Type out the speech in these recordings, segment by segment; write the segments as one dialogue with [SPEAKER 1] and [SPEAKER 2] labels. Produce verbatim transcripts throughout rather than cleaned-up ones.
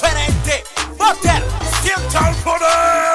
[SPEAKER 1] diferente. Botel, sienta el poder.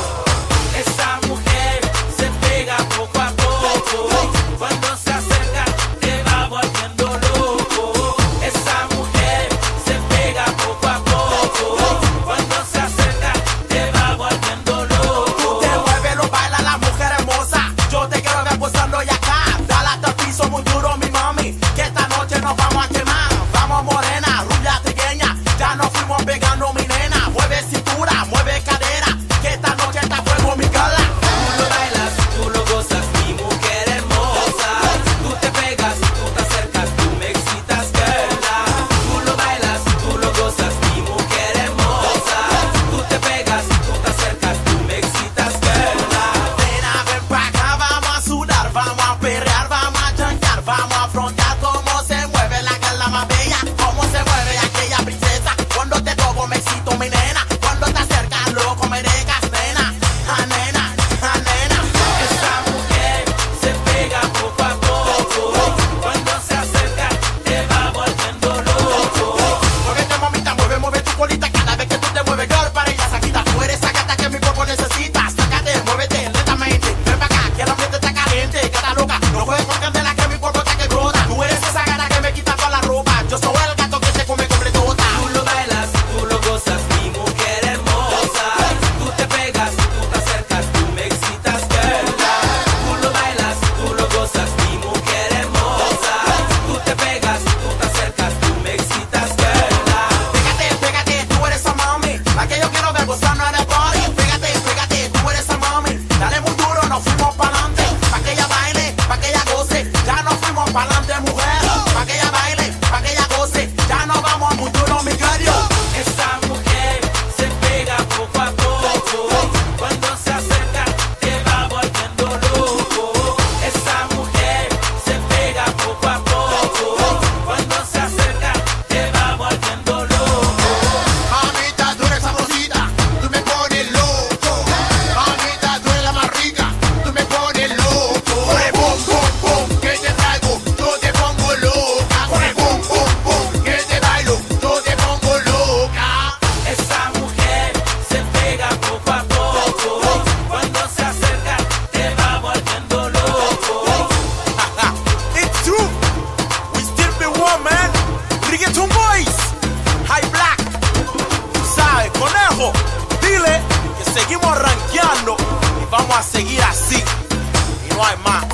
[SPEAKER 2] Esa mujer se pega poco a poco. Cuando se acerca te va volviendo loco. Esa mujer se pega poco a poco. Cuando se acerca te va volviendo loco.
[SPEAKER 1] Te mueve, lo baila la mujer hermosa. Yo te quiero ver posando y acá. Dale hasta el piso muy duro, mi mami, que esta noche nos vamos a quemar. Vamos morena, rubia, trigueña. Ya nos fuimos pegando, mi nena. Mueve cintura, mueve cadera, que esta noche está fuego, mi gala.
[SPEAKER 2] Tú lo bailas, tú lo gozas, mi mujer hermosa. Tú te pegas, tú te acercas, tú me excitas, girl. Tú lo bailas, tú lo gozas, mi mujer hermosa. Tú te pegas, tú te acercas, tú me excitas, girl.
[SPEAKER 1] Nena, ven pa' acá, vamos a sudar, vamos a perrear, vamos a chantar, vamos a afrontar cómo se mueve la gala más bella, cómo se mueve aquella princesa. Cuando te toco me excito, mi nena. Cuando te acercas, loco, me dejas, nena. Ah, nena, ah, nena.
[SPEAKER 2] Esa mujer se pega poco a poco. Cuando se acerca te va volviendo loco.
[SPEAKER 1] Muévete, mamita, mueve, mueve tu colita. Cada vez que tú te mueves, girl, para ella saquita. Tú eres esa gata que mi cuerpo necesita. Sácate, muévete lentamente. Ven pa' acá, que el ambiente está caliente. Gata loca, no juegues con candela que mi cuerpo está que brota. Tú eres esa gata que me quita toda la ropa. Yo soy el gato que se come completota.
[SPEAKER 2] Tú lo bailas, tú lo gozas, mi mujer hermosa. Tú te pegas, tú te acercas, tú me excitas, girl. Tú lo bailas, tú lo gozas, mi mujer hermosa. Tú te pegas, tú te acercas, tú me excitas, girl.
[SPEAKER 1] Pégate, pégate, tú eres esa mami, la que yo quiero ver gozando en el party. Pégate, pégate, tú eres esa mami. Dale muy duro, nos fuimos pa'lante. Pa' que ella baile, pa' que ella goce. Ya nos fuimos pa'lante, mujer. Pa' que ella baile, pa' que ella goce. Ya nos vamos muy duro, mi gallo.
[SPEAKER 2] Esa mujer se pega poco a poco. Cuando se acerca te va volviendo loco. Esa mujer se pega poco a poco. Cuando se acerca te va volviendo loco.
[SPEAKER 1] Mamita, tú eres sabrosita, tú me pones loco. Mamita, tú eres la más rica, tú me pones loco. Corre, bum, bum, bum, que te traigo, yo te pongo loca. Corre, bum, bum, bum, que te bailo, yo te pongo loca.
[SPEAKER 2] Esa mujer se pega poco a poco. Cuando se acerca te va volviendo loco.
[SPEAKER 1] It's true, we still be one, man. Reggaeton boys, high black. Tú sabes, conejo, dile que seguimos rankeando y vamos a seguir así. Y no hay más.